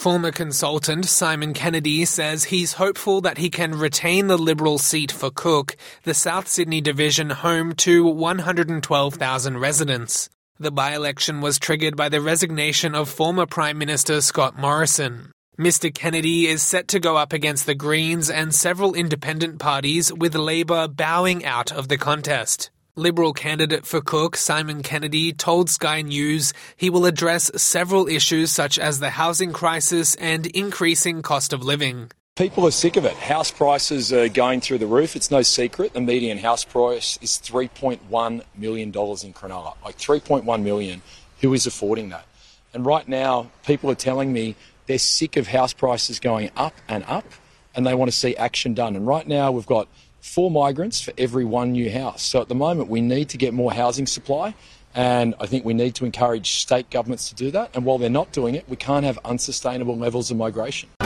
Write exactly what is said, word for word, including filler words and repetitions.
Former consultant Simon Kennedy says he's hopeful that he can retain the Liberal seat for Cook, the South Sydney division home to one hundred twelve thousand residents. The by-election was triggered by the resignation of former Prime Minister Scott Morrison. Mister Kennedy is set to go up against the Greens and several independent parties, with Labor bowing out of the contest. Liberal candidate for Cook, Simon Kennedy, told Sky News he will address several issues such as the housing crisis and increasing cost of living. People are sick of it. House prices are going through the roof. It's no secret. The median house price is three point one million dollars in Cronulla. Like three point one million dollars. Who is affording that? And right now, people are telling me they're sick of house prices going up and up, and they want to see action done. And right now, we've got four migrants for every one new house. So at the moment, we need to get more housing supply, and I think we need to encourage state governments to do that. And while they're not doing it, we can't have unsustainable levels of migration.